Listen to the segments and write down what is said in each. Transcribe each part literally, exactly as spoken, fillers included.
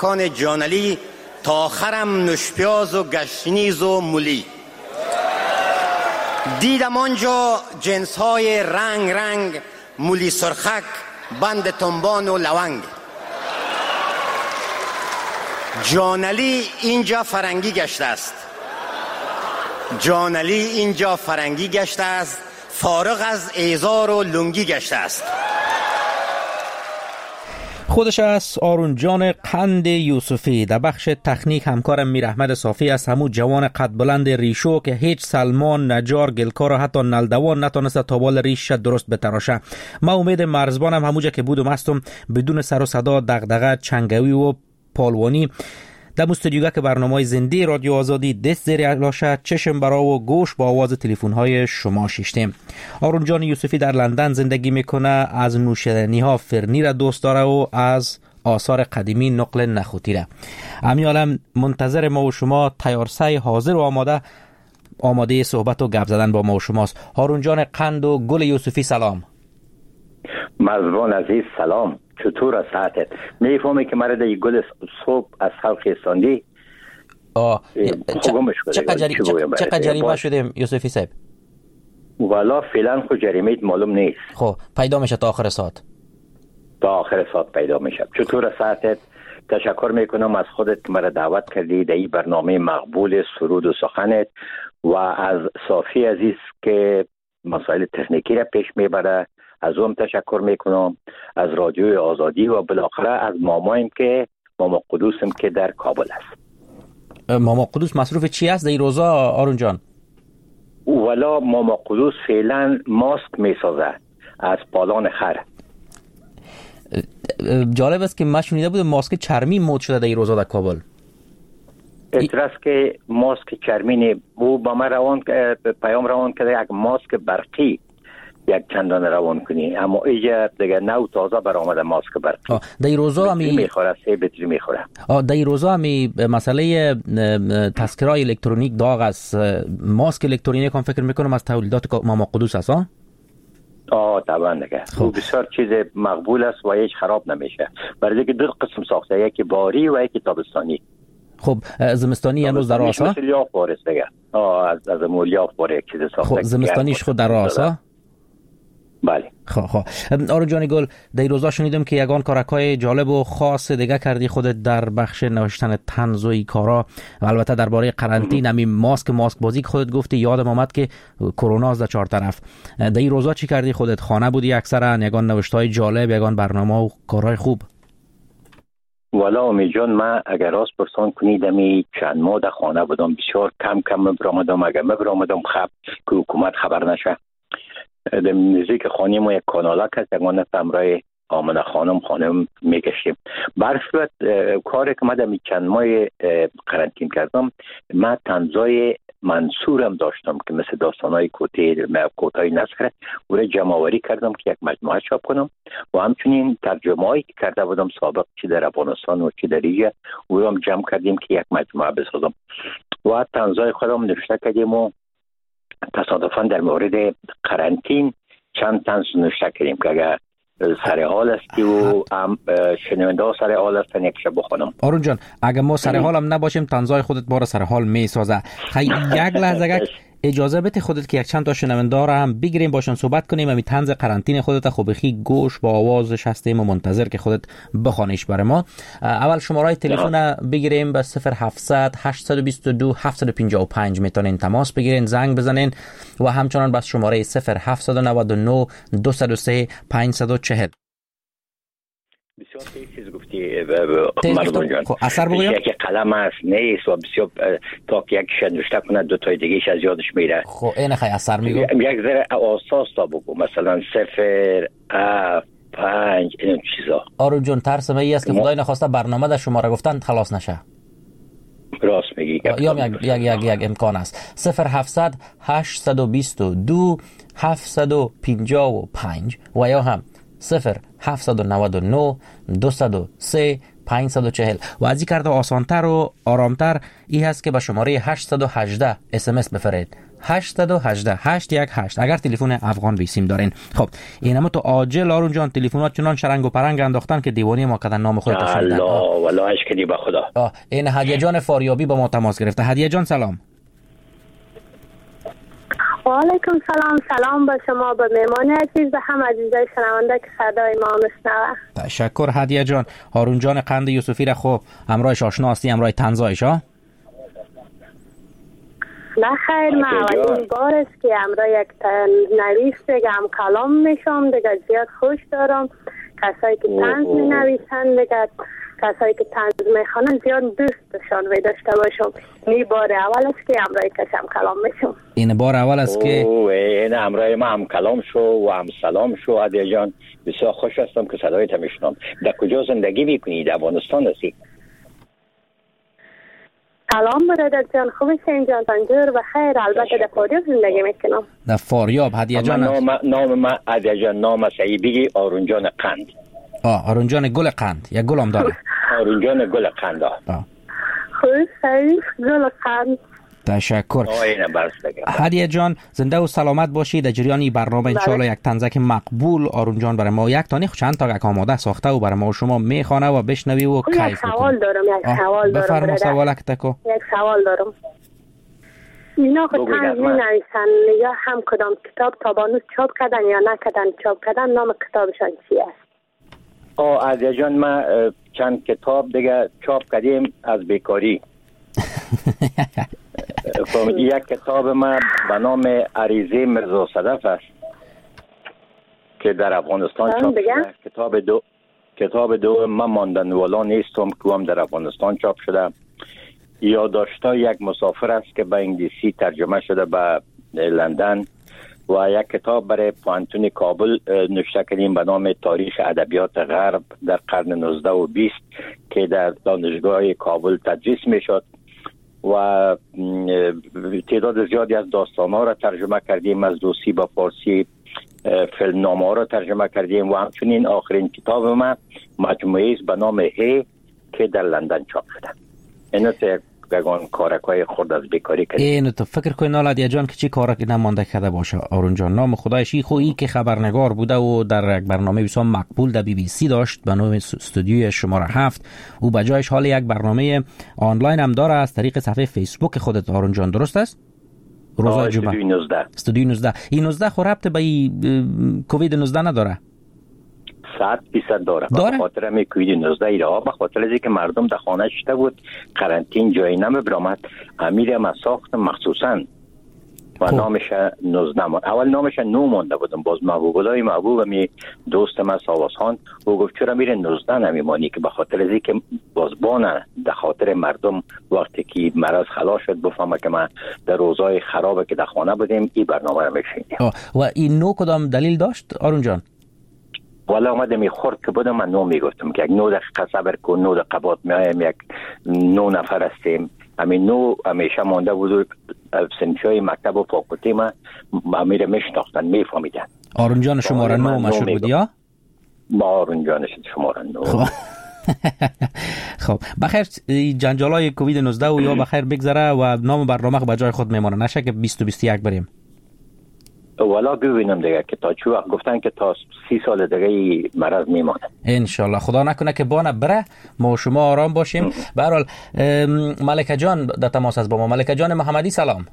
کان جانلی تا آخرم نوشپیاز و گشنیز و مولی. دیدم آنجا جنس های رنگ رنگ، مولی سرخک، بند تنبان و لونگ. جانلی اینجا فرنگی گشته است. جانلی اینجا فرنگی گشته است، فارغ از ایزار و لنگی گشته است. خودش است آرون جان قند یوسفی. در بخش تکنیک همکارم میر احمد صافی است، همو جوان قد بلند ریشو که هیچ سلمان، نجار، گلکار و حتی نلدوان نتونسته تا بال ریش درست بتراشه. ما امید مرزبانم هموجا که بودم هستم بدون سر و صدا، دغدغه، چنگوی و پالوانی در استودیوگه که برنامه زنده رادیو آزادی دست زیر علاشه، چشم برا و گوش با آواز تلفن های شما شیشتیم. آرون جان یوسفی در لندن زندگی میکنه، از نوشیدنی ها فرنی را دوست داره و از آثار قدیمی نقل نخوتیره. امیالم منتظر ما و شما تیارسای حاضر و آماده آماده صحبت و گپ زدن با ما و شماست. آرون جان قند و گل یوسفی سلام. مرزبان عزیز سلام، چطور از ساعتت؟ میفهمی که مرا در گل صبح از خلق استاندی؟ آه چقدر جریمه شدیم یوسفی صاحب؟ والا فعلا خود جریمه معلوم نیست. خب پیدا میشه تا آخر ساعت؟ تا آخر ساعت پیدا میشه. چطور از ساعتت؟ تشکر میکنم از خودت که مرا دعوت کردی در این برنامه مقبول سرود و سخنت، و از صافی عزیز که مسائل تکنیکی را پیش میبره از اون تشکر میکنم، از رادیوی آزادی و بالاخره از مامایم که ماما قدوسم که در کابل است. ماما قدوس مصروف چی است در این روزا آرون جان؟ والا ماما قدوس فعلا ماسک میسازه از پالان خر. جالب است که من شنیده بودم ماسک چرمی مد شده در این روزا در کابل. اعتراض که ماسک چرمی نه، او با من روان پیام روان کرده یک ماسک برقی یک چندان روان کنی، اما اینجا دیگه نو تازه برآمده ماسک برقی. در این روزا همی میخوره، سه بطری میخوره. در این روزا همی مسئله تذکرهای الکترونیک داغ است. ماسک الکترونیک هم فکر میکنم از تولیدات ماما قدوس است ها؟ آه طبعا دیگه. خب بسیار چیز مقبول است و هیچ خراب نمیشه. برای اینکه دو قسم ساخته، یکی باری و یکی تابستانی. خب زمستانی امروز در راه است؟ مثل یاف بارست دیگه. آه از از مولیاف باره یک چیز ساخته. خب زمستانیش خود در راه است ها؟ بله. خب خب آرون جان گل، در روزا شنیدم که یگان کارکای جالب و خاص دیگه کردی خودت در بخش نوشتن طنز و این کارا، و البته درباره قرنطینه همین ماسک ماسک بازی که خودت گفتی یادم آمد که کرونا از چهار طرف. در این روزا چی کردی خودت؟ خانه بودی اکثرا؟ یگان نوشتای جالب، یگان برنامه و کارهای خوب؟ والا امی جان، من اگر راست پرسان کنید امی چند ماه در خانه بودم، بسیار کم کم مبرامدم. اگر مبرامدم خب که حکومت خبر نشه، در نزدیک خانه ما یک کانالا که یگانه امرای آمنه خانم خانم میگشتیم. برصورت کاری که من در چند ماه قرنطینه کردم، من طنزای منصورم داشتم که مثل داستانای کوته کوتای نسخه او را جمع آوری کردم که یک مجموعه چاپ کنم، و همچنین ترجمه‌ای که کرده بودم سابق چی در افغانستان و چی در ایجا، او را جمع کردیم که یک مجموعه بسازم و طنزای خودم نوشته کردیم. و تصادفاً در مورد قرنطینه چند طنز نوشته کردیم که اگر سر حال استی و شنونده ها سر حال هستن یک شب بخونم. آرون جان اگر ما سر حال هم نباشیم طنزای خودت بار سر حال می سازه. یک لحظه اجازه بده خودت که یک چند تا شنونده ها هم بگیریم باشن صحبت کنیم. همین طنز قرنطینه خودت خوبخی گوش با آوازش هستیم و منتظر که خودت بخوانیش برای ما. اول شماره تلفن بگیریم به صفر هفتصد هشتصد و بیست و دو هفتصد و پنجاه و پنج میتونین تماس بگیرین، زنگ بزنین، و همچنان بس شماره صفر هفتصد و نود و نه دویست و سه پانصد و چهل. بسیار تیز گفتی مردم جان. اثر بگویم؟ یکی قلم است نیست و بسیار تا که یک نوشته کنه دو تای دیگهش از یادش میره. خب این خیلی اثر میگو؟ یک ذره اساس تا بگو، مثلا صفر اف پنج این چیزا. آرون جان ترس من است که خدای نخواسته برنامه در شما را گفتن خلاص نشه. راست میگی. یا یک یک یک یک امکان است. صفر هفتصد هشتصد و بیست و دو هفتصد و پنجاه و پنج و یا هم صفر هفتصد و نود و نه دویست و سه پانصد و چهل. و از این کرده آسانتر و آرامتر ای هست که به شماره هشتصد و هجده اس ام اس بفرید. هشتصد و هجده هشت یک هشت اگر تلفن افغان بیسیم دارین. خب اینم تو عاجل آرون جان تلفنات چنان شرنگ و پرنگ انداختن که دیوانی ما کردن نام خودت شنیدن. الله والله اشکدی به خدا. آه این هدیه جان فاریابی با ما تماس گرفته. هدیه جان سلام. و علیکم سلام. سلام به شما، به مهمان عزیز، به هم عزیزای شنونده که صدای ما میشنوه. تشکر هدیه جان. هارون جان قند یوسفی را خب همراهش آشنا هستی، همراه طنزایش ها؟ نه خیر، من اولین بار است که همراه یک نویس دیگه هم کلام میشم دیگه. زیاد خوش دارم کسایی که طنز می نویسن دیگه، کسایی که طنز میخوانن زیاد دوستشان وی داشته باشم. این بار اول است که همراه کشم کلام میشم. این بار اول است که این همراه ما هم کلام شو و هم سلام شو. عادی جان بسیار خوش هستم که صدایت میشنم. در کجا زندگی میکنی؟ در افغانستان هستی؟ سلام برادر جان، خوبی جان؟ تنجور و خیر. البته در فاریاب زندگی میکنم. در فاریاب. هدیه جان نام نام ما هدیه جان نام صحیح بگی؟ آرون جان قند. آه آرون جان گل قند یا گل هم داره؟ آرون جان گل قند. آه خوب صحیح گل قند. تشکر هدیه جان. زنده و سلامت باشید. در جریان این برنامه انشالله یک طنزک مقبول آرون جان برای ما یک تانی چند تا یک آماده ساخته و برای ما شما میخوانه و بشنوی و کیف یک سوال دارم یک سوال دارم بفرما سوالک تکو. یک سوال دارم. اینا خود طنز می نویسن یا هم کدام کتاب تابانوس چاپ کردن یا نکردن چاپ کردن؟ نام کتابشان چی است؟ آه عزیز جان ما چند کتاب دیگه چاپ کردیم از بیکاری. یک کتاب ما به نام عریضه مرزا صدف است که در افغانستان چاپ شده. کتاب دو کتاب دو من ماندن والا نیستم که هم در افغانستان چاپ شده. یادداشت‌های یک مسافر است که به انگلیسی ترجمه شده به لندن و یک کتاب برای پوانتون کابل نوشته کردیم به نام تاریخ ادبیات غرب در قرن نوزده و بیست که در دانشگاه کابل تدریس میشد و تعداد زیادی از داستان‌ها را ترجمه کردیم، از روسی به فارسی فیلمنامه‌ها را ترجمه کردیم و همچنین آخرین کتاب ما مجموعه است به نام هی که در لندن چاپ شده. اینا گگان کارکای خورد از بیکاری کردیم. اینو تو فکر کنی نالدیه جان که چی کارکی نمانده کرده باشه آرون جان. نام خدایش ای خویی که خبرنگار بوده و در یک برنامه بسیار مقبول در بی بی سی داشت به نام استودیوی شماره هفت. او بجایش حال یک برنامه آنلاین هم داره از طریق صفحه فیسبوک خودت آرون جان، درست است؟ روزای جمعه. استودیو نوزده. استودیو نوزده. این نوزده خو ربط به کووید نوزده نداره؟ صد درصد داره. داره؟ به خاطر می کووید نوزده ایرها به خاطر از اینکه مردم در خانه شده بود قرنطین جایی نمیبرامد امیر ما ساخت مخصوصا و خوب. نامش نوزده ماند. اول نامش نو مونده بودم باز محبوب الله محبوب می دوست ما ساواس خان او گفت چرا میره نوزده نمیمانی که به خاطر از اینکه بازبانه در خاطر مردم وقتی که مرض خلاص شد بفهمه که ما در روزای خرابه که در خانه بودیم این برنامه رو میشنیدیم. و این نو کدام دلیل داشت آرون جان؟ والا اومده میخورد که بودم من نو میگفتم که یک نو دقیقه صبر کن، نو دقیقه بعد میایم، یک نو نفر هستیم. همین نو همیشه مانده بود سنفای مکتب و فاکولته ما امیر میشناختن میفهمیدن. آرون جان شماره نو مشهور بود یا؟ ما آرون جانش شماره نو. خب بخیر جنجالای کووید نوزده و یا بخیر بگذره و نام برنامه به جای خود میمونه، نشه که بیست و بیست و یک بریم. والا ببینم دیگه که تا چه وقت گفتن که تا سی سال دیگه مرض میمونه. انشالله خدا نکنه که بانه بره ما و شما آرام باشیم. به هر حال ملکه جان در تماس است با ما. ملکه جان محمدی سلام.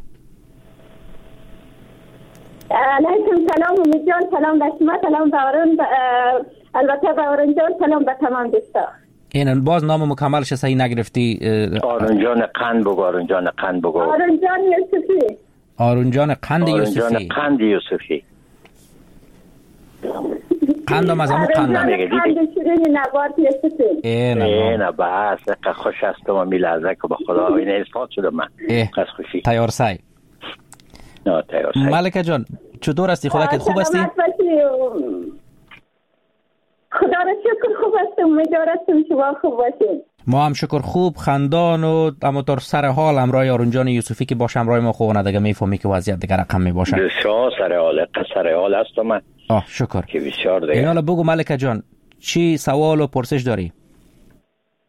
علیکم سلام امید جان، سلام به شما، سلام به آرون، البته به آرون جان، سلام به تمام دوستا. این باز نام مکملش صحیح نگرفتی؟ آرون جان قند بگو. آرون جان قند بگو. آرون جان یوسفی. آرون جان قند یوسفی. آرون جان قند یوسفی. قندم از همون قندم. آرون جان قند شیرین نبات یوسفی. نه نه بس که خوش هستم و میلرزه که به خدا این اثبات شده من. از خوشی. تیار سای. نه تیار سای. ملکه جان چطور هستی؟ خدا که خوب هستی؟ خدا را شکر خوب هستم، امیدوارم شما خوب باشین. ما هم شکر خوب خندان و اما در سر حال همراه آرون جان یوسفی که باشه همراه ما خوبه دیگه میفهمی که وضعیت دیگه رقم میباشه. بسیار سر حال سر حال هستم من. آه شکر. که بسیار دیگه. اینا بگو ملکه جان چی سوال و پرسش داری؟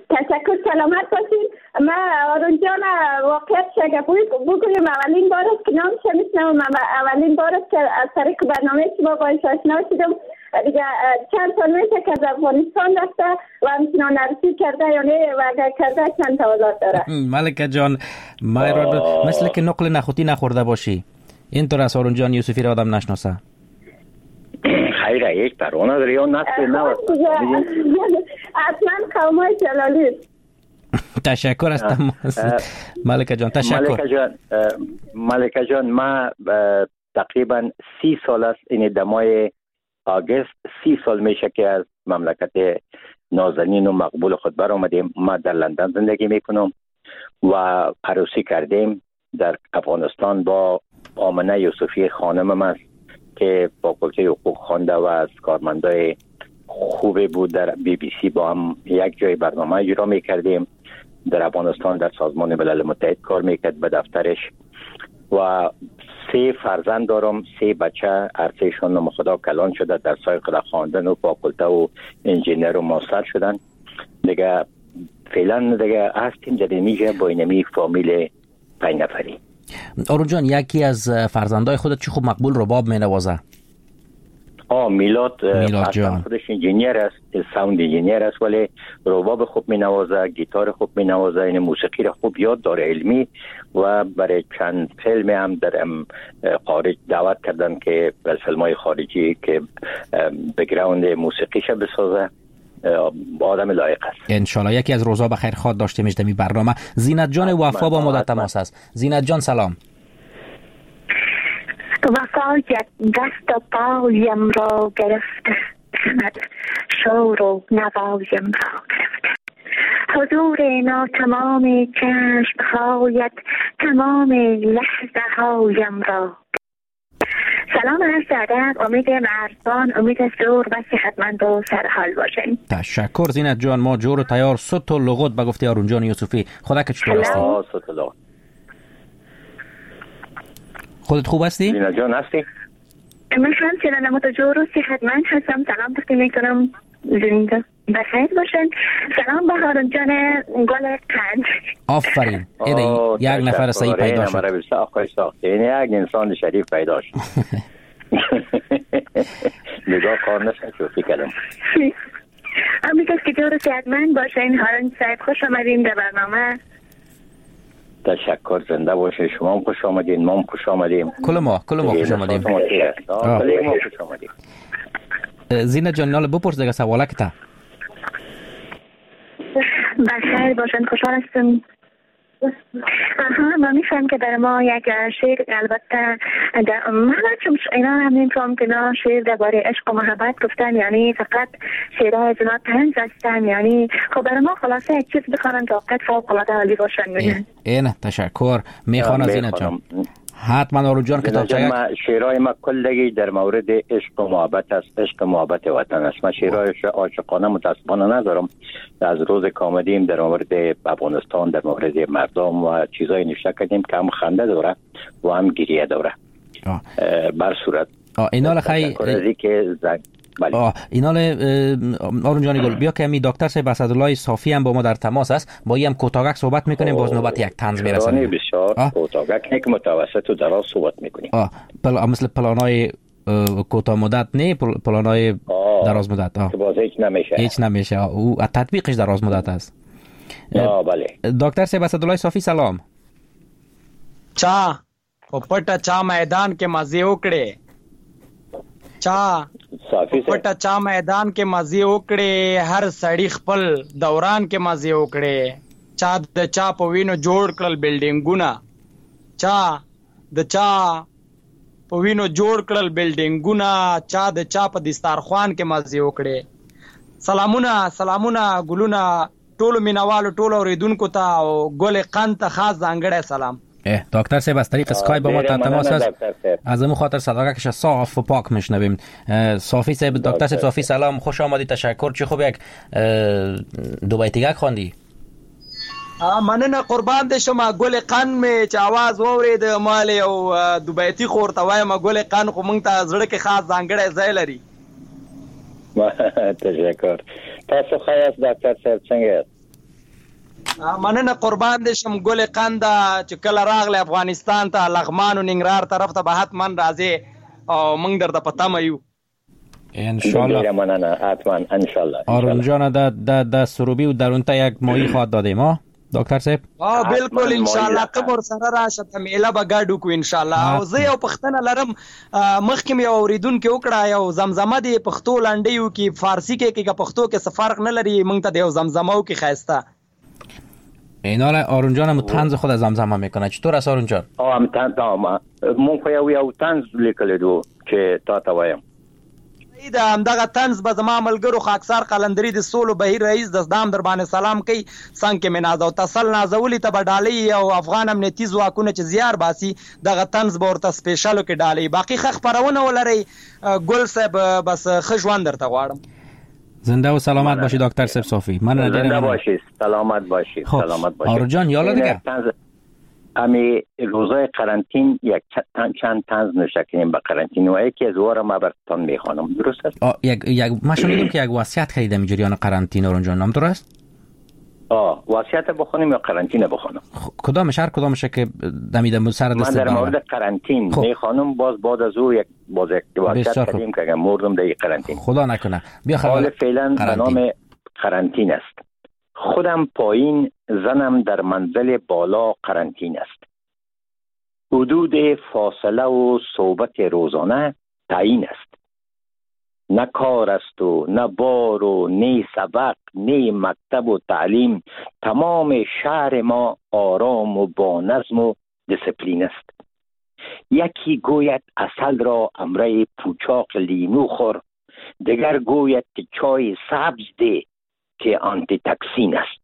تشکر، سلامت باشین. من آرون جان واقعیت شگه بگویم اولین بار است که نام شمیشنم، اولین بار است که از طریق برنامه شما باید آشنا شدم. دیگه چند سال میشه که از افغانستان رفته و همچنان نرسی کرده یا نه و اگر کرده چند تولد داره. ملکه جان ما مثل که نقل نخوتی نخورده باشی، اینطور از آرون جان یوسفی را آدم نشناسه. خیره یک پرونه داری یا نسل نوست اصلا قومای جلالی. تشکر از تماس ملکه جان. تشکر ملکه جان. ملکه جان ما تقریبا سی سال است، این دمای آگست سی سال میشه که از مملکت نازنین و مقبول خود بر آمدیم. ما در لندن زندگی میکنم و عروسی کردیم در افغانستان با آمنه یوسفی خانمم است که فاکولته حقوق خوانده و از کارمندای خوبی بود. در بی بی سی با هم یک جای برنامه اجرا میکردیم. در افغانستان در سازمان ملل متحد کار میکرد به دفترش و سه فرزند دارم، سه بچه. ارسیشون نام خدا کلان شده، در سای خدا خواندن و فاکولته و انجینر و ماستر شدن. دیگه فعلا دیگه هستیم در اینجا با اینمی فامیل پنج نفری. آرون جان یکی از فرزندای خودت چی خوب مقبول رباب می نوازه؟ آه میلاد میلاد جان خودش انجینیر است، ساوند انجینیر است، ولی رباب خوب می نوازه، گیتار خوب می نوازه، این موسیقی را خوب یاد داره علمی و برای چند فیلم هم در خارج دعوت کردن که بر فیلم‌های خارجی که بک‌گراند موسیقیش بسازه. آدم لایق است. انشالله یکی از روزا بخیر خواد داشته میشته می برنامه. زینت جان وفا با مدت تماس است. زینت جان سلام. وفا یک دست و پایم را گرفته، شور و نوایم را گرفته. حضور ناتمام چشم هایت تمام لحظه هایم را. سلام عرض ادب، امید مرزبان، امید زور و صحتمند و سرحال باشین. تشکر زینت جان. ما جور و تیار صوت و لغت به گفته آرون جان یوسفی. خدا که چطور هستی؟ خودت خوب هستی؟ زینت جان هستی؟ من همچنان اما تو جور و صحتمند هستم. سلام بختی میکنم، زنده بخیر باشین. سلام به آرون جان گل قند. آفرین. ایده یک نفر صحیح پیدا شد. مرا بسیار آقای ساخته، یعنی یک انسان شریف پیدا شد. نگاه کار نشد شوخی کردم. امی کس که جور و صحتمند باشین. آرون صاحب خوش آمدین در برنامه. تشکر، زنده باشه. شما هم خوش آمدین، ما هم خوش آمدیم. کل ما کل ما خوش آمدیم. کل ما خوش آمدیم. زینت جان نال بپرس دیگه سواله که تا بخیر باشن، خوشحال هستم. آها من میفهم که در ما یک شعر، البته من چون اینا هم نمیفهم که اینا شعر درباره عشق و محبت گفتن، یعنی فقط شعرها از اینا طنز هستن. یعنی خب برای ما خلاصه یک چیز بخوانم تا وقت فوق العاده عالی باشن. اینه تشکر میخوانم زینت جان. حتما آرون جان کتاب چگه شعرهای ما کلگی در مورد عشق و محبت است، عشق و محبت وطن است. من شعرهای عاشقانه متاسفانه ندارم. از روز کامدیم در مورد افغانستان، در مورد مردم و چیزای نوشته کردیم که هم خنده داره و هم گریه داره. بر صورت اینا خیلی که زنگ آه اینال آرون جانی گل بیا که می دکتر صاحب اسدالله صافی هم با ما در تماس است، با هم کوتاهک صحبت میکنیم، باز نوبت یک طنز میرسیم. بسیار کوتاهک یک متوسط و دراز صحبت میکنیم. آه پل مثل پلانای کوتاه مدت نه، پلانای دراز مدت. آه باز هیچ نمیشه. هیچ نمیشه. او تطبیقش دراز مدت است. آه بله. دکتر صاحب اسدالله صافی سلام. چا پپټا چا میدان کې مزه وکړي، چا پټا چا میدان کې مزه وکړي، هر سړی خپل دوران کې مزه وکړي. چا د چا په وینو جوړ کړل بلډینګونه، چا د چا په وینو جوړ کړل بلډینګونه، چا د چا په دسترخوان کې مزه وکړي. سلامونه سلامونه ګلونه ټولو مینوالو ټولو اوریدونکو ته او ګل قند ته خاص ځانګړی سلام. دکتر صاحب از طریق اسکایپ با ما در تماس است، از امو خاطر صداقتش صاف و پاک میشنویم. صافی صاحب، دکتر صاحب صافی سلام، خوش آمدید، تشکر. چه خوب یک دو بیتیگک خواندی؟ مننه قربان دې شم. ګل قند می چې आवाज واورید مال او دو بیتی خور ته وایم. ګل قند خو مونږ ته زړه کې خاص ځانګړی ځای لري. تشکر. تاسو ښه یاست ډاکټر صاحب؟ څنګه یاست؟ مننه قربان دې شم ګل قنده چې کله راغلی افغانستان ته لغمان او ننګرهار طرف ته به حتما راځې او موږ درته په تمه یو ان شاء الله. مننه حتما ان شاء الله. آرون جان د د د سروبی و درونته یک ماهی خواهد دادیم ها دکتر صاحب. اه بالکل ان شاء الله تمر سره راشه ته میله به ګاډو کو ان شاء الله. او زه یو پښتنه لرم مخکې یو اوریدونکو وکړه یو زمزمه دی پښتو لنډیو کې فارسی کې کې پښتو کې څه فرق نه لري موږ ته د یو زمزمه او کې خاسته اینا له آرون جان هم طنز خود زمزمه میکنه. چطور است آرون جان؟ اه هم طنز ما مون خو یو یو طنز لیکل دو چې تا ته وایم دا هم دغه طنز به زما ملګرو خاکسار قلندری د سولو بهیر رئیس د دام در باندې سلام کوي څنګه مې ناز او تسل نازولی ته بډالي او افغان امنیتي ځواکونه چې زیار باسي دغه طنز به ورته سپیشالو کې ډالي. باقي خخ پرونه ولري ګل صاحب بس خښوان درته غواړم. زنده و سلامت باشی دکتر صاحب صافی. من زنده باشی سلامت باشی سلامت باشی. آرون جان یالا دیگه امی روزای قرنطین یک چند طنز نوشته کنیم به قرنطین و یکی از وارا ما براتون میخوانم. درست است؟ آه یک یک ما شنیدم که یک وصیت خریدم جریان قرنطینه آرون جان نام درست؟ آه وصیت بخونیم یا قرنطینه بخونم؟ کدامش هر کدامشه که دمیدم سر دست من در مورد قرنطین میخوانم باز بعد از او یک باز یک وصیت کردیم که اگر مردم در قرنطین خدا نکنه. بیا حال فعلا به نام قرنطین است. خودم پایین زنم در منزل بالا قرنطین است. حدود فاصله و صحبت روزانه تعیین است. نه کار است و نه بار و نه سبق نه مکتب و تعلیم. تمام شهر ما آرام و با نظم و دسپلین است. یکی گوید عسل را امره پوچاق لیمو خور، دیگر گوید چای سبز ده که آنتی تکسین است.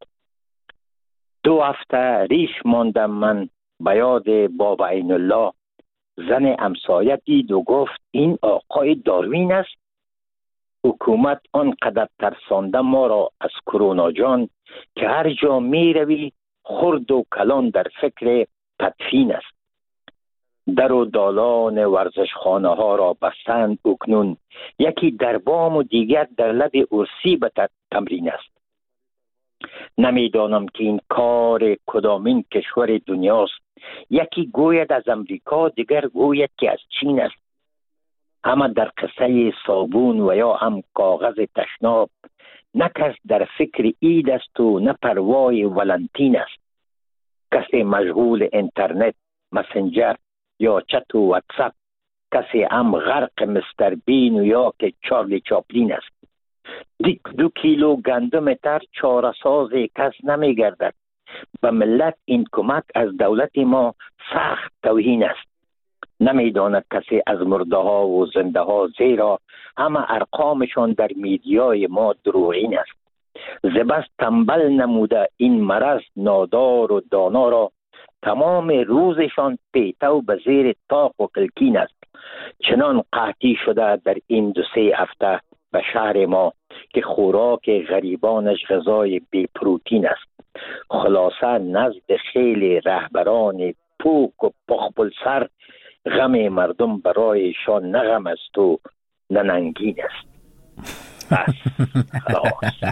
دو هفته ریش ماندم من به یاد بابا عین الله. زن همسایه دید و گفت این آقای داروین است. حکومت آنقدر ترسانده ما را از کرونا جان که هر جا می روی خرد و کلان در فکر تدفین است. در و دالان ورزشخانه ها را بستند اکنون. یکی در بام و دیگر در لب ارسی به تمرین است. نمیدانم که این کار کدامین کشور دنیاست. یکی گوید از امریکا دیگر گوید که از چین است. همه در قصه صابون و یا هم کاغذ تشناب. نه کس در فکر عید است و نه پروای ولنتین است. کسی مشغول اینترنت، مسنجر یا چت و واتساپ. کسی هم غرق مستر بین و یا که چارلی چاپلین است. دیک دو کیلو گندم تر چاره ساز کس نمی گردد. به ملت این کمک از دولت ما سخت توهین است. نمی داند کسی از مرده ها و زنده ها زیرا همه ارقامشان در میدیای ما دروغین است. زبست تنبل نموده این مرض نادار و دانا را. تمام روزشان پیته و به زیر طاق و کلکین است. چنان قحطی شده در این دو سه هفته به شهر ما که خوراک غریبانش غذای بی پروتین است. خلاصه نزد خیلی رهبران پوک و پخبل سر غم مردم برایشان نه غم است و نه ننگین است. بس خلاص.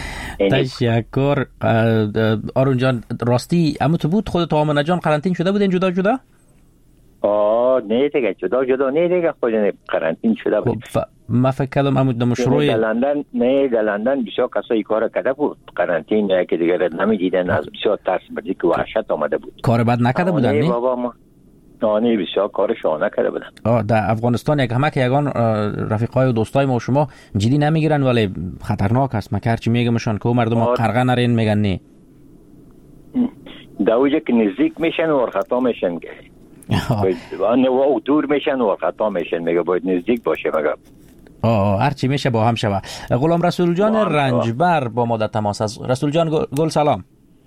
تشکر آرون جان. راستی اما تو بود خودت و آمنه جان قرنطین شده بودین جدا جدا؟ آه نه دیگه جدا جدا نه دیگه خودم قرنطین شده بود. ف... ما فکر کردم اما مشروع در لندن نه در لندن بسیار کسایی کار کرده بود قرنطین که دیگه نمیدیدن از بسیار ترس بردی که وحشت آمده بود. کار بد نکرده بودن نه؟ نه بابا ما نه بسیار کار شانه کرده بودن. آه در افغانستان یک همه که یگان رفیقای و دوستای ما و شما جدی نمیگیرن ولی خطرناک است. ما هرچی میگمشان که مردم قرقه نرین میگن نه. در اوجه که نزدیک میشن و خطا میشن که و دور میشن و خطا میشن میگه باید نزدیک باشه مگه. آه هرچی میشه با هم شوه. غلام رسول جان رنجبر با ما در تماس است. رسول جان گل سلام.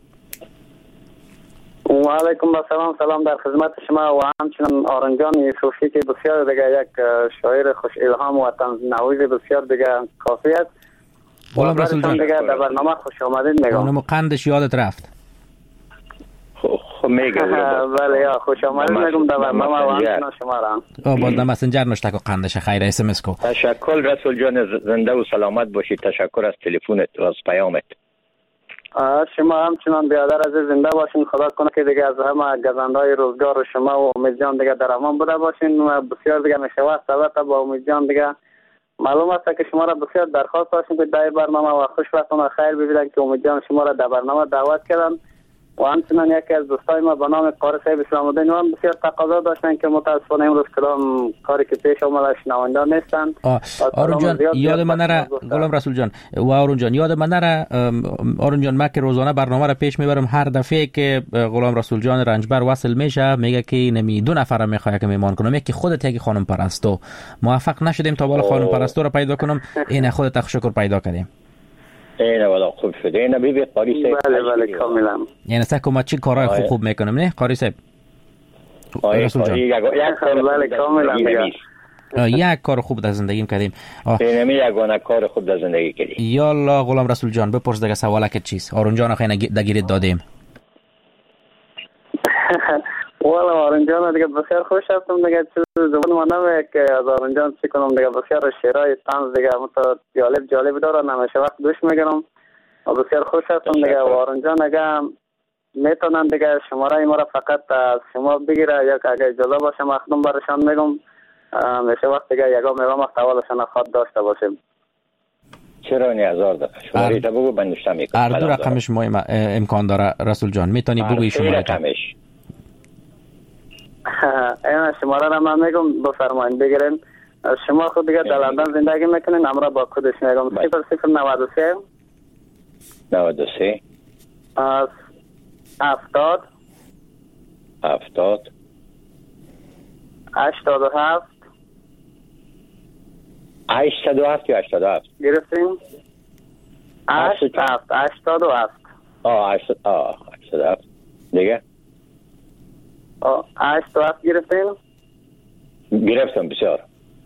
و علیکم السلام. سلام در خدمت شما و همچنین آرون جان یوسفی که بسیار دیگه یک شاعر خوش الهام و طنز نویس بسیار دیگه کافی است. غلام رسول جان دیگه در برنامه خوش آمدید میگم. اونم قندش یادت رفت. خب میگه بله یا خوش آمدید میگم در برنامه و همچنین شما را. آه باز در مسنجر نشته که قندش خیر اس ام اس کو. تشکر رسول جان زنده و سلامت باشید. تشکر از تلفنت و از پیامت. شما همچنان بیادر عزیز زنده باشین. خدا کنه که دیگه از همه گزندهای روزگار شما و امید جان دیگه در امان بوده باشین و بسیار دیگه نشود ثبت با امید جان دیگه معلوم است که شما را بسیار درخواست داشتیم که در برنامه و خوش وقتون خیر ببینید که امید جان شما را در برنامه دعوت کردن و همچنان یکی از دوستای ما به نام قاری صاحب اسلام الدین هم بسیار تقاضا داشتن که متاسفانه امروز کدام کاری که پیش اومده شنونده نیستن. آرون جان یاد من نره غلام رسول جان و آرون جان یاد من نره آرون جان، ما که روزانه برنامه را پیش میبرم، هر دفعه که غلام رسول جان رنجبر وصل میشه میگه که نمی دو نفر میخواد که میمان کنم، یکی خودت یکی خانم پرستو. موفق نشدیم تا بالا خانم پرستو را پیدا کنم، این خودت شکر پیدا کردیم. اینه والا خوب شده. اینه بیبی قاری صاحب. بله بله کاملا. یعنی سکو ما چی کارهای خوب خوب میکنم نه قاری صاحب؟ رسول جان یک کار بله کاملا یک کار خوب در زندگیم کردیم. اینمی یگانه کار خوب در زندگی کردیم. یا الله غلام رسول جان بپرس دیگه سوالک چیست؟ آرون جان خیلی دگیرت دادیم. والا آرون جان دیگه بسیار خوش هستم دیگه، چیز زبان ما نمیه که از آرون جان چی کنم دیگه، بسیار شعرهای طنز دیگه متا جالب جالب داره، نمیشه وقت گوش میگیرم و بسیار خوش هستم دیگه. و آرون جان اگه میتونن دیگه شماره ما را فقط از شما بگیره یا که اگه اجازه باشه مخدوم برشان میگم میشه وقت دیگه یگا میگم احتوالشان خود داشته باشیم. چرا نه هزار دفعه شماره تا بگو بندشتم میکنم. هر دو رقمش ما امکان داره رسول جان، میتونی بگوی شماره تا. این شماره را من میگم بفرمایین بگیرین. شما خود دیگه در لندن زندگی میکنین، امرا با کدش میگم صفر صفر نود و سه نود و سه هفتاد هفتاد هشتاد و هفت هشتاد و هفت یا هشتاد و هفت گرفتیم؟ هشتاد و هفت هشتاد و هفت آه هشتاد و هفت دیگه هشت و هفت گرفتیم؟ گرفتم بسیار.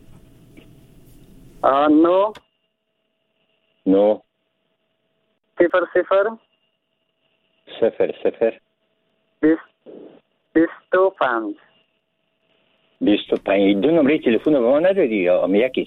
نو نو صفر صفر صفر صفر بیست بیست و پنج بیست و پنج. دو نمره تلفن به ما ندادی یا اما یکیست؟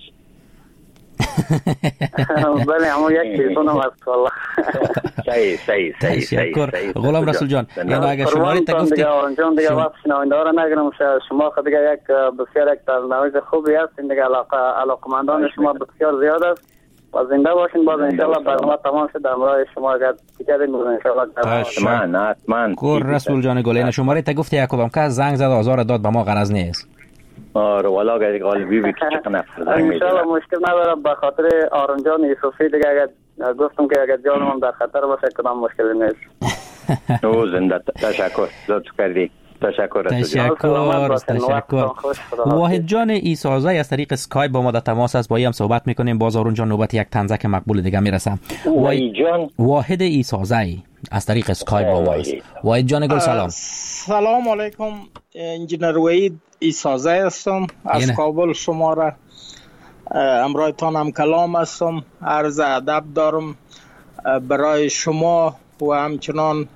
بله اما یک تلفن هم هست والله. صحیح صحیح صحیح صحیح. غلام رسول جان یعنی اگر شماره تا گفتی جان دیگه وقت شنونده را نگیرم، شما خود دیگه یک بسیار یک سرنوشت خوبی هستین دیگه، علاقه علاقمندان شما بسیار زیاد است و زنده باشین. باز انشالله برنامه تمام شد امرای شما اگر دیگه دیم بود انشالله. من حتما کور رسول جان گلین شماره تا گفتی یک کدام که زنگ زد آزار داد به ما غرض نیست. آره والا اگر قلبی بی که چقدر نفر انشالله مشکل نداره. به خاطر آرون جان یوسفی دیگه اگر گفتم که اگر جانم در خطر باشه کدام مشکلی نیست. او زنده. تشکر لطف کردی. تشکر تشکر تشکر. واحد جان ایسازی از طریق اسکایپ با ما در تماس است، با هم صحبت میکنیم. باز آرون جان نوبت یک طنزک مقبول دیگه میرسم. واحد جان واحد ایسازی از طریق اسکایپ با ما است. واحد جان گل سلام. سلام علیکم، انجینر وحید ایسازی هستم از کابل. شما را امرایتان هم کلام هستم، عرض ادب دارم برای شما و همچنان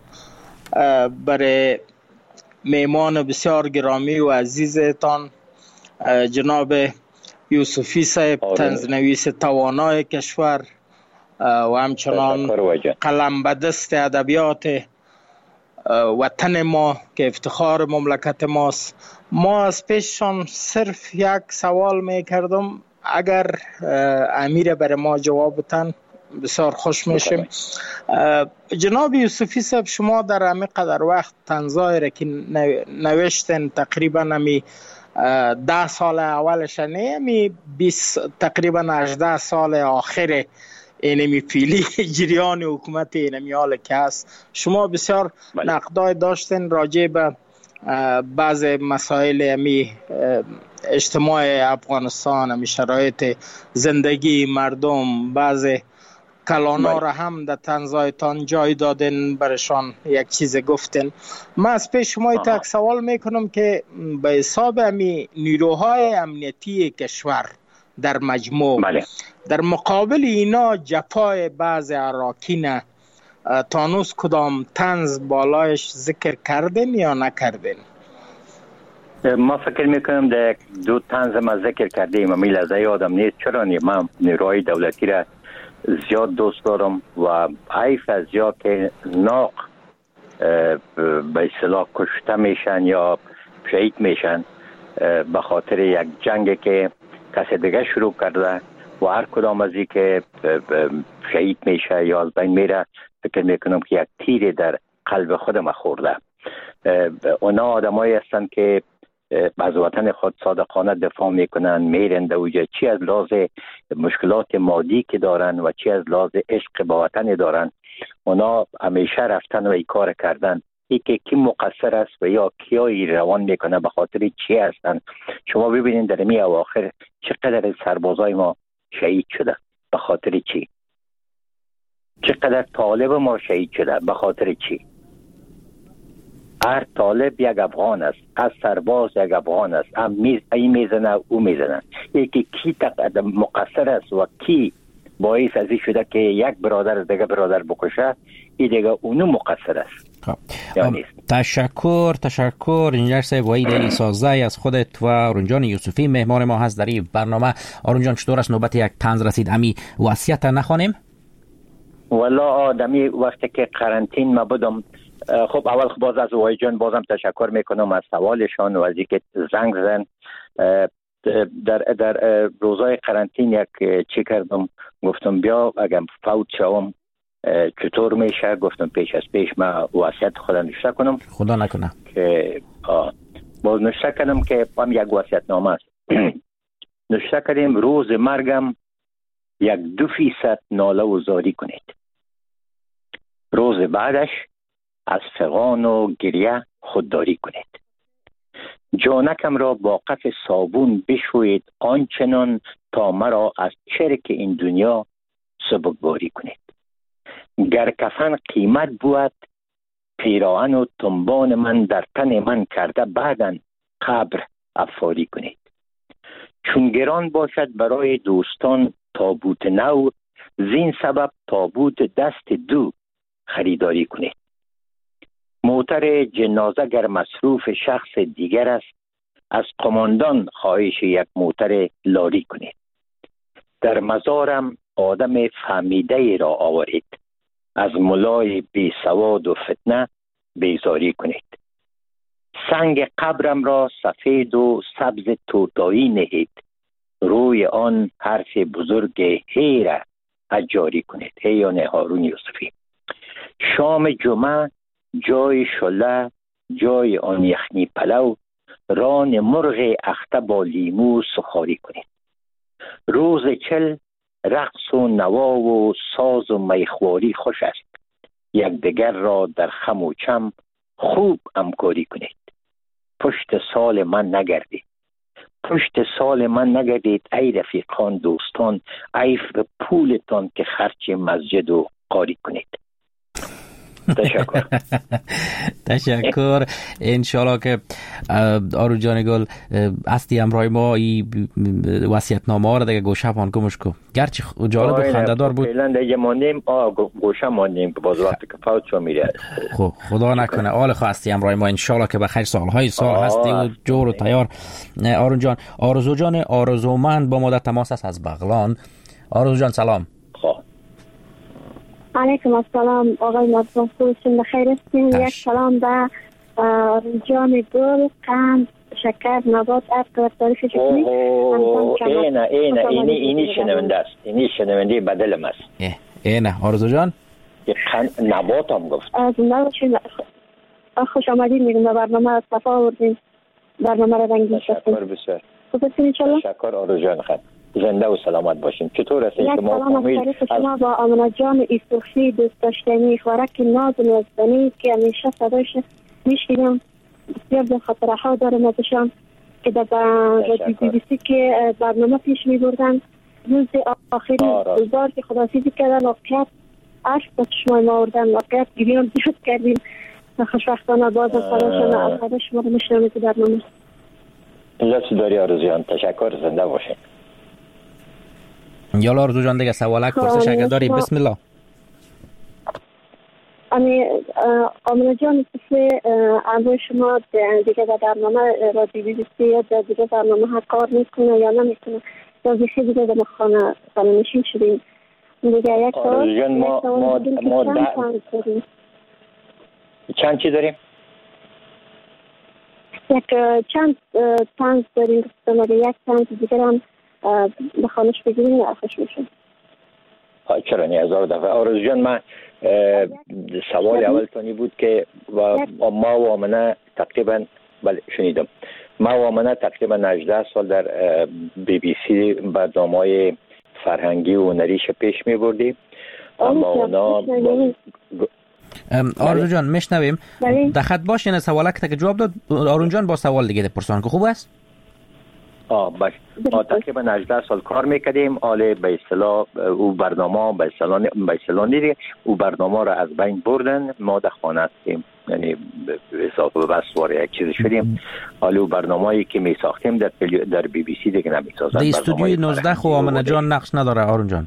برای میمان بسیار گرامی و عزیزتان جناب یوسفی صاحب، طنزنویس توانای کشور و همچنان قلم به دست ادبیات وطن ما که افتخار مملکت ماست. ما از پیششان صرف یک سوال میکردم، اگر امیر برای ما جواب بدن بسیار خوش میشیم. جناب یوسفی صاحب، شما در همه قدر وقت طنزایی را که نوشتن تقریبا همی ده سال اولش نه همی بیست تقریبا هجده سال آخر اینمی فیلی جریان حکومت اینمی حال که هست، شما بسیار نقدای داشتن راجع به بعض مسائل همی اجتماع افغانستان، همی شرایط زندگی مردم، بعض کلانا را هم در طنزایتان جای دادن، برشان یک چیز گفتن. من از پیش شما یک سوال میکنم که به حساب همی نیروهای امنیتی کشور در مجموع بله. در مقابل اینا جفای بعض اراکین تانوس کدام طنز بالایش ذکر کردن یا نکردن؟ ما فکر میکنم در دو طنز ما ذکر کردیم، اما لحظه یادم نیست. چرا ما نیروهای دولتی را زیاد دوست دارم و حیف از یا که ناق به اصطلاح کشته میشن یا شهید میشن به خاطر یک جنگ که کسی دیگه شروع کرده و هر کدام از این که شهید میشه یا از بین میره فکر میکنم که یک تیر در قلب خودم خورده. اونا آدمایی هستن که از وطن خود صادقانه دفاع میکنن، میرن در اوجه، چی از لحاظ مشکلات مادی که دارن و چی از لحاظ عشق با وطن دارن. اونا همیشه رفتن و ای کار کردن. ای که کی مقصر است و یا کیایی روان میکنه به خاطر چی هستن. شما ببینید در می اواخر چقدر سربازای ما شهید شده، به خاطر چی؟ چقدر طالب ما شهید شده، به خاطر چی؟ هر طالب یک افغان است، از سرباز یک افغان است. هم میز ای میزنه او میزنه. یکی کی مقصر است و کی باعث ازی شده که یک برادر دیگه برادر بکشه، این دیگه اونو مقصر است. خب تشکر تشکر انجینر صاحب. وحید عیسازی از خودت و آرون جان یوسفی مهمان ما هست در این برنامه. آرون جان چطور است؟ نوبت یک طنز رسید، امی وصیت نخوانیم؟ والا آدمی وقتی که قرنطین ما بودم. خب اول خب باز از وحید جان بازم تشکر میکنم از سوالشان و از اینکه زنگ زدن. در در روزای قرنطین یک چی کردم، گفتم بیا اگه فوت شوم چطور میشه. گفتم پیش از پیش ما وصیت خودم نوشته کنم، خدا نکنه که باز نوشته کردم که هم یک وصیت نامه است. نوشته کردیم روز مرگم یک دو فیصد ناله و زاری کنید، روز بعدش از فغان و گریه خودداری کنید. جانکم را با قطع صابون بشویید آنچنان تا مرا از چرک این دنیا سبکباری کنید. گر کفن قیمت بود پیراهن و تنبان من در تن من کرده بعداً قبر افاری کنید. چون گران باشد برای دوستان تابوت نو، زین سبب تابوت دست دو خریداری کنید. موتر جنازه گر مصروف شخص دیگر است، از قماندان خواهش یک موتر لاری کنید. در مزارم آدم فهمیده را آورید، از ملای بی سواد و فتنه بیزاری کنید. سنگ قبرم را سفید و سبز توتایی نهید، روی آن حرف بزرگ هی را حجاری کنید. هی یعنی هارون یوسفی. شام جمعه جای شله، جای آن یخنی پلو، ران مرغ اخته با لیمو سخاری کنید. روز چل رقص و نوا و ساز و میخواری خوش است، یک دیگر را در خم و چم خوب همکاری کنید. پشت سال من نگردید، پشت سال من نگردید ای رفیقان دوستان، ایف به پولتان که خرچ مسجد و قاری کنید. تشکر. تشکر. انشالله که آرون جان گل استی همراه ما ای وصیت نامه ها را دیگه گوشه پان کمش کو، گرچه جالب و خنده‌دار بود. فعلا دیگه ماندیم گوشه ماندیم که باز وقتی که فوت شو میره. خب خدا نکنه آل خواستی همراه ما انشالله که بخیر سالهای سال هستی و جور و تیار. آرون جان آرزو جان آرزومند با ما در تماس است از بغلان. آرزو جان سلام. علیکم السلام آقای مصطفی، خوشتون بخیر هستین؟ یک سلام به جان گل، قند، شکر، نبات، افت تعریفش کنید. اینه اینه اینی اینی شنونده است، اینی شنونده بدلم است. اینه آرزو جان نبات هم گفت. زنده باشین، خوش آمدین میگم به برنامه صفا آوردین، برنامه را رنگین شدین. تشکر بسیار. خوب هستین انشالله؟ تشکر آرزو جان خیلی زنده و سلامت باشین. چطور هستین شما؟ یک سلام از طریق شما با آمنه جان ایسوفی دوست داشتنی خوارک ناز نازدنی که همیشه صدایش میشنیدم، بسیار به خاطرها دارم ازشان که در رادیو بی بی سی که برنامه پیش میبردن. روز آخری روزدار که خداحافظی کردن واقعیت عشق به چشمای ما آوردن، واقعیت گریان زیاد کردیم. خوشبختانه باز از صدایشان از صدای شما رو میشنم تو برنامه. لطف داری آرزو جان، تشکر، زنده باشین. یالا آرزو جان دیگه سوالک پرسش اگه داری بسم الله. امی آمنه جان مثل امروز شما دیگه در برنامه رادیو بی بی سی یا در دیگه برنامه ها کار میکنه یا نمیکنه یا بیخی دیگه در خانه خانه نشین شدیم. دیگه یک سوال ما ما ما چند چند چی داریم؟ یک چند تانز داریم گفتم یک تانز دیگر هم به خانش بگیریم خوش میشه. چرا نه هزار دفعه. آرزو جان من سوال اول تانی بود که و ما و آمنه تقریبا بله شنیدم ما و آمنه تقریبا هجده سال در بی بی سی برنامه‌های فرهنگی و هنریش پیش می بردیم. اما اونا آرزو جان میشنویم در خط باشین سوالا که جواب داد آرون جان با سوال دیگه پرسان که خوب است. آه باش ما تقریبا هجده سال کار میکردیم. حالا به اصطلاح او برنامه به اصطلاح به اصطلاح نیست او برنامه را از بین بردن. ما در خانه هستیم یعنی به حساب بس وارد یک چیز شدیم. حالا او برنامه‌ای که می ساختیم در در بی بی سی دیگه نمی‌سازن. در استودیوی نوزده خو آمنه جان نقش نداره آرون جان.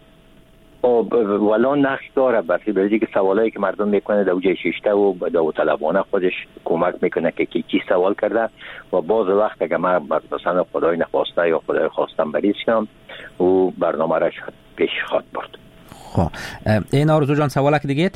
ولی نقش داره برای برای که سوالایی که مردم میکنه در وجه شیشته و داوطلبانه خودش کمک میکنه که کی کی سوال کرده و باز وقت اگه من مثلا خدای نخواسته یا خدای خواستم بریز کنم و برنامه را پیش خواد برد. خب این آرزو جان سواله که دیگه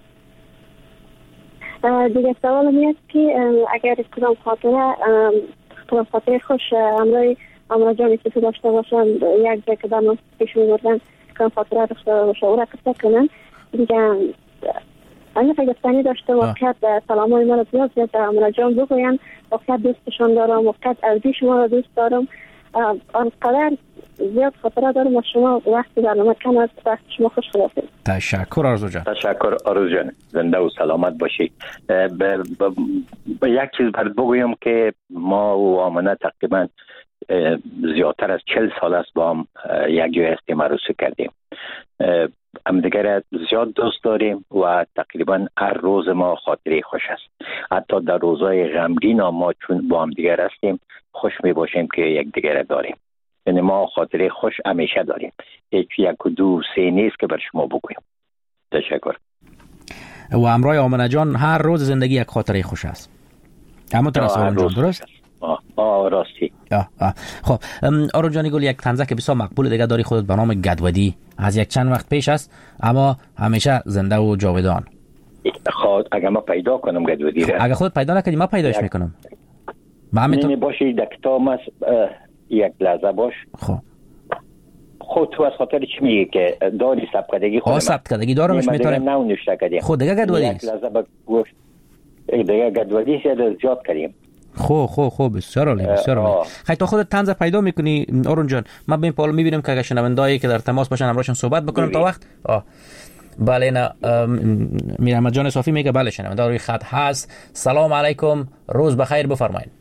دیگه سوال میاد که اگر کدام خاطره کدام خاطره خوش امروی امرا جان استفاده داشته باشن یک جای که در ما پیش میبردن کدام خاطره داشته باشه او را قصه کنن دیگه اگه فیدستانی داشته وقت سلامای ما را بیاد زیاد امرا جان بگوین وقت دوستشان دارم وقت ارزی شما را دوست دارم آنقدر زیاد خاطره دارم و شما وقتی برنامه کنید وقت شما خوش خداحافظ. تشکر آرزو جان. تشکر آرزو جان زنده و سلامت باشی. به یک چیز برات بگویم که ما و آمنه تقریبا زیادتر از چهل سال است با هم یک جای هستیم عروسی کردیم. هم دیگر زیاد دوست داریم و تقریبا هر روز ما خاطره خوش است. حتی در روزهای غمگین ما چون با هم دیگر هستیم خوش می باشیم که یک دیگر داریم. یعنی ما خاطره خوش همیشه داریم. هیچ یک و دو سه نیست که بر شما بگویم. تشکر. و امرای آمنه جان هر روز زندگی یک خاطره خوش است. اما تو آرون جان درست؟ آه آه راستی. آه آه. خب آرون جانی گل یک طنزه که بسیار مقبول دیگه داری خودت به نام گدودی از یک چند وقت پیش است اما همیشه زنده و جاودان. خود اگه ما پیدا کنم گدودی را اگه خودت پیدا نکنی ما پیداش یک... میکنم. ما همینطور باشی دکتام است یک لحظه باش. خب خود تو از خاطر چی میگی که داری ثبت کردگی خودم؟ آه ثبت کردگی دارمش میتونم. نه نوشته کردیم. خود دیگه گدودی. یک لحظه بگوش. دیگه گدودی شده زیاد کردیم. خو خو خو بسیار عالی بسیار عالی. خیلی تو خودت طنز پیدا میکنی آرون جان. من ببین پاول میبینم که اگه شنوندهایی که در تماس باشن امروزشون صحبت بکنم تا وقت. آه بله نه میرحمد جان صافی میگه بله شنونده روی خط هست. سلام علیکم روز بخیر بفرمایید.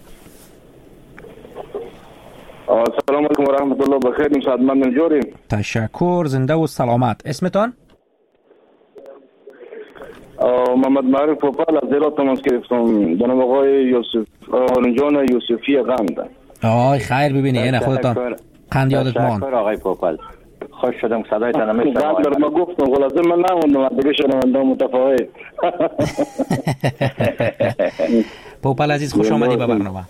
سلام علیکم و رحمت الله بخیر. سعادتمند جوریم. تشکر زنده و سلامت. اسمتان؟ محمد معروف پوپال از هرات تماس گرفتم. جناب آقای یوسف آرون جان یوسفی قند. آی خیر ببینی اینه خودتان قند یادت مان. تشکر آقای پوپال. خوش شدم صدایتان میشنوم. قبل ما گفتم خلاصه من نموندم دیگه شنونده متفاوت. پوپال عزیز خوش آمدی به برنامه.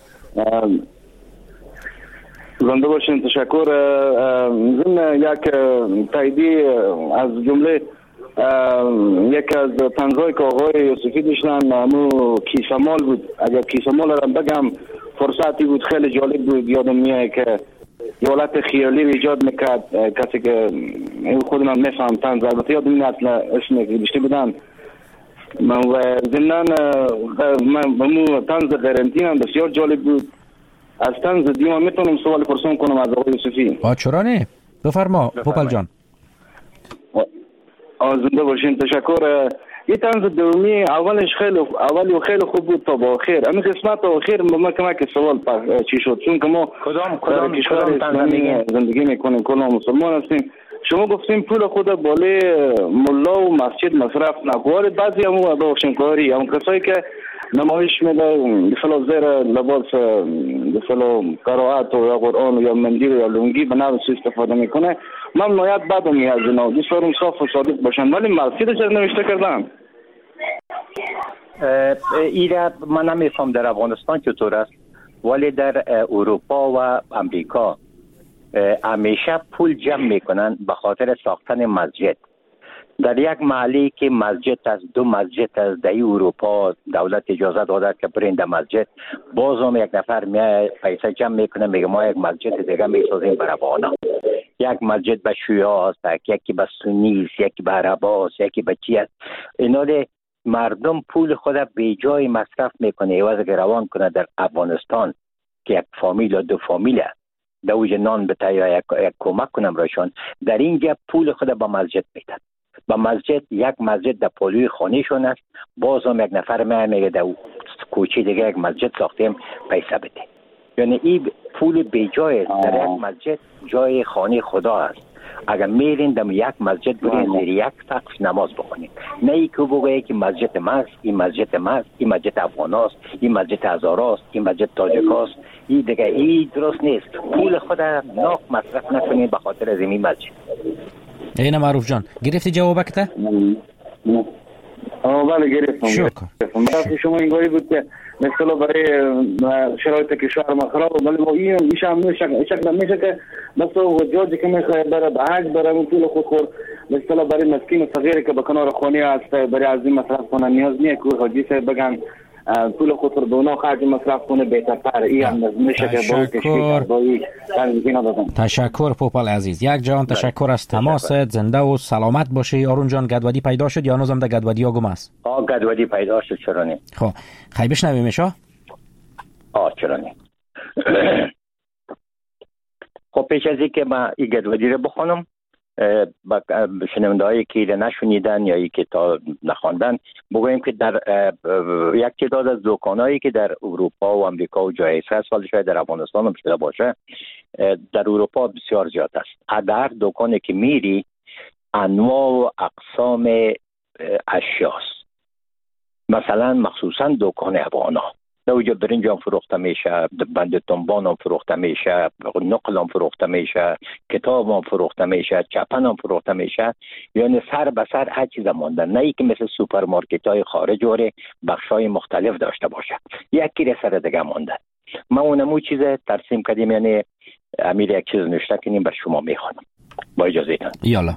زنده باشین. تشکر. ضمن یک تاییدی از جمله یک از طنزهای که آقای یوسفی داشتن همون کیسمال بود. اگر کیسمال را بگم فرصتی بود خیلی جالب بود. یادم میاد که حالت خیالی رو ایجاد میکرد کسی که خود من میفهم طنز البته یادم میاد اصلا اسمی که داشته بودن و ضمناً همون طنز قرنطینه هم بسیار جالب بود. از طنز دیما میتونم سوال پرسون کنم از آقای یوسفی؟ آ چرا نه بفرما پوپل جان. زنده باشین. تشکر. این طنز دومی اولش خیلی اولی و خیلی خوب بود تا با آخر. همین قسمت تا آخر ما کمک سوال چی شد چون که ما کدام کدام کشور اسلامی زندگی میکنیم کلا مسلمان هستیم. شما گفتیم پول خود بالای ملا و مسجد مصرف نکنه. بعضی هم داشتیم کاری هم کسایی که نمایش میده مثلا زیر لباس مثلا قرائت و یا قرآن یا مندیل یا لنگی به نوع استفاده میکنه. ممنوعیت بعد میاد جناب دوست دارم صاف و صادق باشن ولی مسجد چرا نوشته کردن؟ ایره من نمیفهم در افغانستان چطور است ولی در اروپا و امریکا همیشه پول جمع میکنن به خاطر ساختن مسجد. در یک محله که مسجد است، دو مسجد است، در اروپا دولت اجازه داده که برین در مسجد، باز هم یک نفر میاد پیسه جمع میکنه میگه ما یک مسجد دیگه میسازیم برای بانا. یک مسجد به شیعه است، یکی به سنی است، یکی به عربا است، یکی به چی است. اینا مردم پول خود به جای مصرف میکنه عوض که روان کنه در افغانستان که یک فامیل یا دو فامیل در اوج نان بده یا یک, یک کمک کنم رایشان، در اینجا پول خود به مسجد میدن. به مسجد، یک مسجد در پالوی خانهشون است، باز هم یک نفر میاد میگه در کوچه دیگه یک مسجد ساختیم پیسه بده. یعنی این پول به جای در یک مسجد جای خانه خدا است. اگر میرین در یک مسجد برین زیر یک سقف نماز بخونید، نه ای که بگویی که مسجد ماست، این مسجد ماست، این مسجد افغاناست، این مسجد هزاراست، این مسجد تاجکاست، این دیگه این درست نیست. پول خود ناق مصرف نکنید به خاطر از این مسجد. اینه معروف جان، گرفتی جوابکتا؟ آه بله گرفتم. شکر. شکر. شما اینگاری بود که مثلا برای شرایط کشور ما خراب، ولی با این میشه هم شکل میشه که مثلا جاجی که میخواه بره به حج بره اون پول خود خور مثلا برای مسکین صغیری که به کنار خانه است برای از این مصرف کنه نیاز نیه که حاجی صاحب بگن پول خود خور به اونا خرج مصرف کنه بهتر. این هم میشه که با کشور با این تشکر پوپل عزیز. یک جان تشکر از تماست. زنده و سلامت باشی. آرون جان گدودی پیدا شد یا هنوزم در گدودی ها گم است؟ آه گدودی پیدا شد. چرا نه؟ خب خیلی بشنویمش. آه چرا نه. خب پیش از اینکه ما این گدودی رو بخونم با شنونده هایی که نشنیدن یا ای که تا نخواندن بگویم که در یک تعداد از دکانایی که در اروپا و امریکا و جای هست، ولی شاید در افغانستان هم شده باشه، در اروپا بسیار زیاد است. در دکانی که میری انواع و اقسام اشیاست. مثلا مخصوصا دکان افغانا در اونجا برنج هم فروخته میشه، بند تنبان هم فروخته میشه، نقل هم فروخته میشه، کتاب هم فروخته میشه، چپن هم فروخته میشه. یعنی سر به سر هر چیز مانده، نه ای که مثل سوپرمارکت های خارج وره بخش های مختلف داشته باشه، یکی را سر دیگه مانده. ما اونمو چیز ترسیم کردیم، یعنی امیر یک چیز نوشته کنیم بر شما میخوانم با اجازه تان. یالا.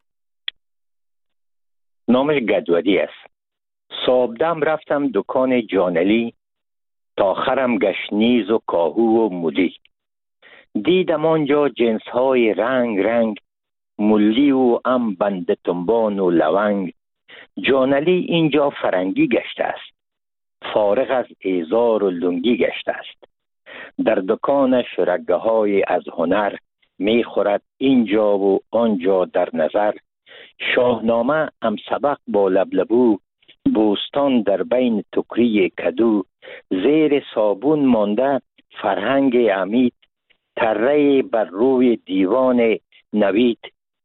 نامش گدودی است. صابدم رفتم دکان جانلی، تا خرم گشت نیز و کاهو و مولی. دیدم آنجا جنس های رنگ رنگ، مولی و ام بند تنبان و لونگ. جانلی اینجا فرنگی گشته است، فارغ از ایزار و لنگی گشته است. در دکانش رگه های از هنر، می خورد اینجا و آنجا در نظر. شاهنامه ام سبق با لبلبو، بوستان در بین تکری کدو. زیر صابون مانده فرهنگ امید، تره بر روی دیوان نوید.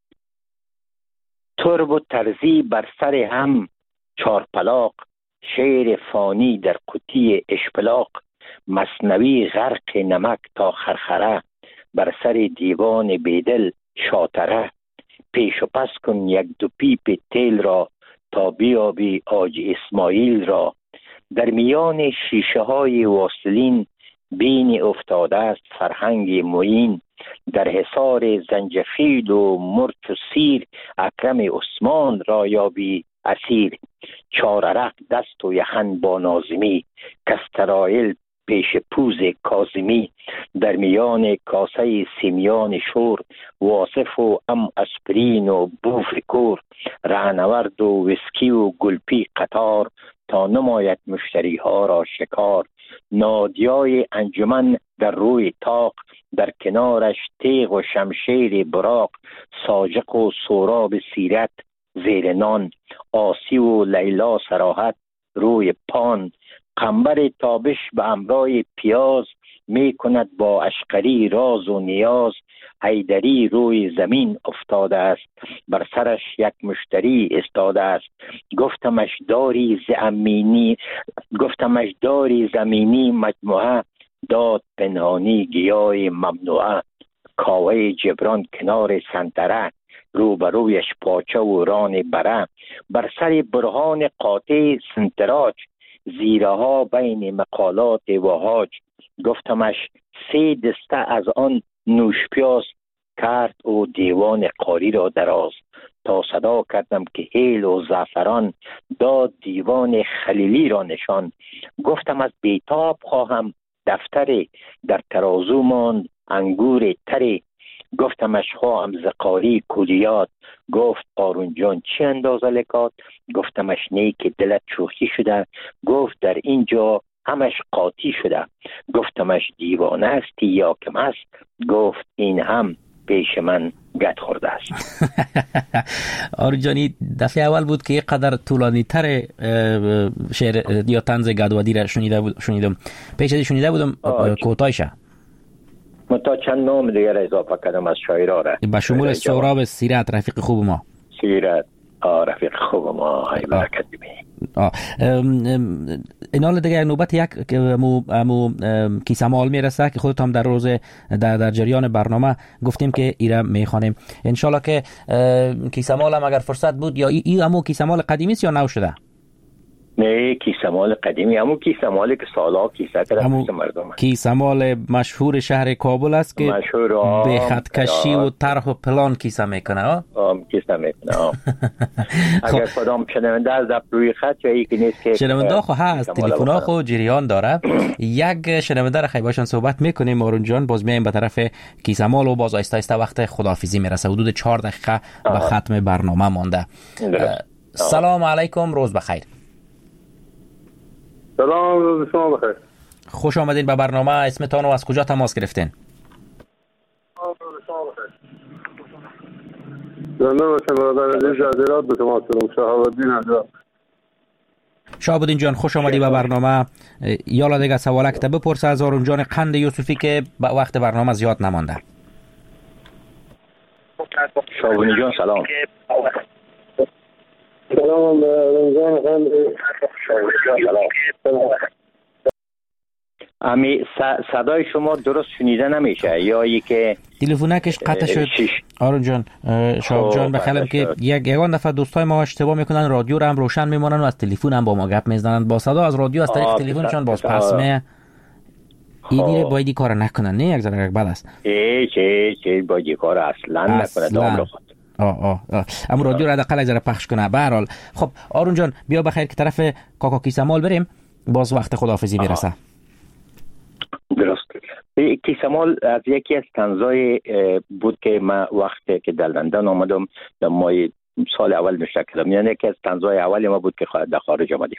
ترب و ترزی بر سر هم چارپلاق، شعر فانی در قطی اشپلاق. مثنوی غرق نمک تا خرخره، بر سر دیوان بیدل شاتره. پیش و پس کن یک دو پیپ تیل را، تا بیابی آج اسماعیل را. در میان شیشه های واصلین، بین افتاده است فرهنگ معین. در حصار زنجفیل و مرچ و سیر، اکرم عثمان را یابی اسیر. چاررق دست و یخن با نازمی، کسترائل پیش پوز کاظمی. در میان کاسه سیمیان شور، واصف و ام اسپرین و بوفکور. رهنورد و ویسکی و گلپی قطار، تا نماید مشتری ها را شکار. نادیای انجمن در روی تاق، در کنارش تیغ و شمشیر براق. ساجق و سوراب سیرت زیر نان، آسی و لیلا سراحت روی پان. قنبر تابش به امرای پیاز، می کند با اشقری راز و نیاز. حیدری روی زمین افتاده است، بر سرش یک مشتری استاده است. گفتمش داری زمینی گفتمش داری زمینی مجموعه، داد پنهانی گیاه ممنوعه. کاوه جبران کنار سنتره، روبرویش پاچه و ران بره. بر سر برهان قاطع سنتراج، زیرها بین مقالات وهاج. گفتمش سه دسته از آن نوش پیاز کرد او دیوان قاری را دراز. تا صدا کردم که هیل و زعفران، داد دیوان خلیلی را نشان. گفتم از بیتاب خواهم دفتری، در ترازو ماند انگور تری. گفتمش خواهم ز قاری کلیات، گفت قارون جان چی اندازه لکات. گفتمش نی که دلت شوخی شده، گفت در اینجا همش قاطی شده. گفتمش دیوانه هستی یا کم است، گفت این هم پیش من گت خورده است. آرون جانی، دفعه اول بود که یک قدر طولانی تر شعر یا طنز گدوادی را شنیده بود شنیدم. پیش ازی شنیده بودم کوتاهشه. من تا چند نام دیگر اضافه کردم از شاعرها را، به شمول سهراب سیرت رفیق خوب ما. سیرت آه رفیق خوب ما، های برکت ببینی. اینال دیگه نوبت یک مو مو کیسمال میرسه که خودت هم در روز در, در جریان برنامه گفتیم که ایره میخوانیم. انشالله که کیسمال هم اگر فرصت بود، یا ای, ای همو کیسمال قدیمی است یا نو شده؟ نه، کیسمال قدیمی، همون کیسمالی که سالها کیسه کرده مردم. کیسمال مشهور شهر کابل است که مشهور به خطکشی و طرح و پلان کیسه میکنه. ها آم کیسه میکنه. اگر کدام شنونده از روی خط یا یکی نیست که شنونده خو هست، تلفن خو جریان داره. یک شنونده را خیلی باشن صحبت میکنیم. آرون جان، باز میایم به طرف کیسمال و باز آیسته آیسته وقت خداحافظی میرسه. حدود چهار دقیقه به ختم برنامه مانده. سلام علیکم، روز بخیر. سلام، روز شما بخیر. خوش آمدین به برنامه. اسمتان و از کجا تماس گرفتین؟ روز شما بخیر. زنده باشم برادر عزیز، از هرات به تماس گرفتم. شهاب الدین حضرت. شهاب الدین جان، خوش آمدی به برنامه. یالا دیگه سوالک تا بپرسه از آرون جان قند یوسفی که به وقت برنامه زیاد نمانده. شهاب الدین جان سلام. سلام به رمضان قند. امی صدای شما درست شنیده نمیشه یا ای که تلفنکش قطع شد. آرون جان، شهاب جان بخیلم که یک یگان دفعه دوستای ما اشتباه میکنن، رادیو رو هم روشن میمونن و از تلفن هم با ما گپ میزنن، با صدا از رادیو از طریق تلفنشون باز پس می ایدی باید کار نکنن. نه یک ذره بد است. ای چه چه باید کار اصلا نکنه. دام خود آه آه آه اما رادیو رو حداقل ذره پخش کنه. به هر حال خب آرون جان، بیا بخیر که طرف کاکا کیسمال بریم، باز وقت خداحافظی میرسه. درست. کیسمال از یکی از طنزای بود که من وقتی که در لندن آمدم در ماه سال اول نوشته کردم، یعنی یکی از طنزای اول ما بود که در خارج آمدیم.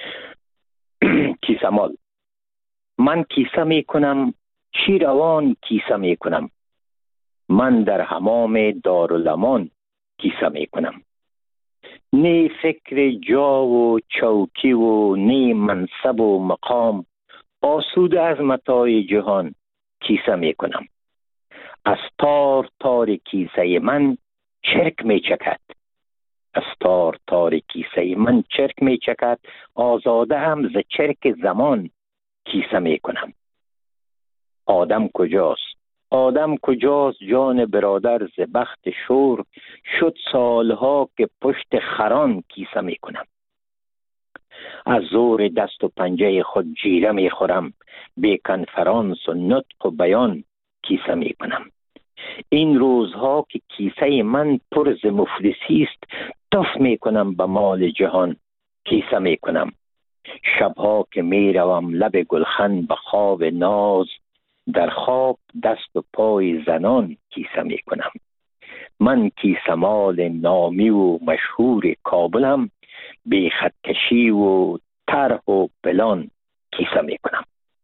کیسمال: من کیسه میکنم چی روان کیسه میکنم، من در حمام دارالامان کیسه میکنم. نی فکر جا و چوکی و نی منصب و مقام، آسوده از متاع جهان کیسه میکنم. از تار تار کیسه من چرک میچکد، از تار تار کیسه من چرک میچکد، آزاده هم ز چرک زمان کیسه میکنم. آدم کجاست؟ آدم کجاست جان برادر ز بخت شور، شد سالها که پشت خران کیسه میکنم. از زور دست و پنجه خود جیره میخورم، بی کنفرانس و نطق و بیان کیسه میکنم. این روزها که کیسه من پر ز مفلسی است، تف میکنم به مال جهان کیسه میکنم. شبها که میروم لب گلخن به خواب ناز، در خواب دست و پای زنان کیسه میکنم. من کیسمال نامی و مشهور کابلم، بی خطکشی و طرح و پلان کیسه میکنم.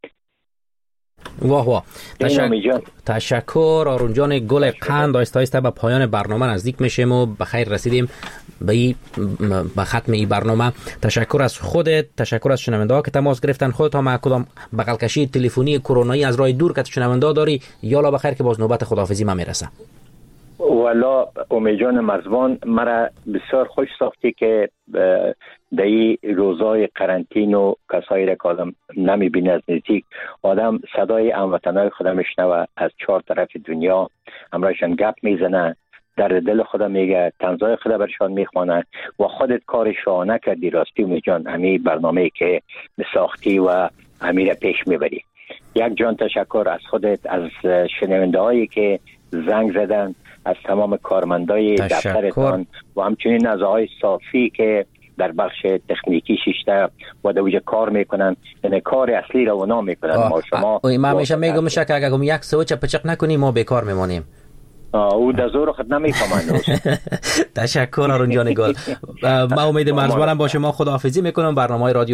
واه واه، تشکر, تشکر آرون جان گل قند. آیسته آیسته به پایان برنامه نزدیک میشیم و به خیر رسیدیم به ای به ختم این برنامه. تشکر از خودت، تشکر از شنونده ها که تماس گرفتن. خودت هم کدام بغل کشی تلفنی کرونایی از راه دور که شنونده داری، یالا بخیر که باز نوبت خداحافظی ما میرسه. والا امید جان مرزبان، مرا بسیار خوش ساختی که در این روزای قرنطین و کسایی را که آدم نمیبینه از نزدیک، آدم صدای هموطنای خود میشنوه از چهار طرف دنیا، همراهشان گپ میزنه، در دل خدا میگه، طنزای خدا برشان میخوانه و خودت کار شانه کردی. راستی امید جان، همین برنامه که ساختی و همین را پیش میبری. یک جان تشکر از خودت، از شنونده هایی که زنگ زدن، از تمام کارمندای دفترتان و همچنین از آقای صافی که در بخش تکنیکی شیشته و دوجه کار میکنن، یعنی کار اصلی رو اونا میکنن. ما شما ما همیشه میگم که اگر هم یک سوچ پچق نکنیم ما بیکار میمونیم. او دزور خود نمیفهمند. تشکر آرون جان گل. ما امید مرزبانم با شما خداحافظی میکنم. برنامه رادیو